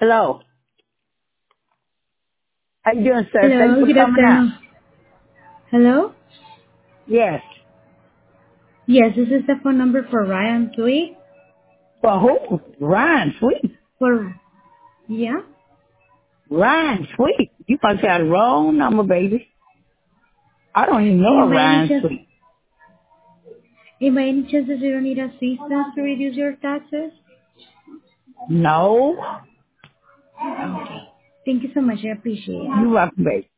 Hello. How you doing, sir? Thanks Hello, for good coming out. afternoon. Hello? Yes. Yes, this is the phone number for Ryan Sweet. For who? Ryan Sweet. For, yeah? Ryan Sweet. You must have the wrong number, baby. I don't even know a And by any Ryan chance, Sweet. and by any chance, do you need assistance to reduce your taxes? No. Okay. Thank you so much. I appreciate it. You're welcome, baby.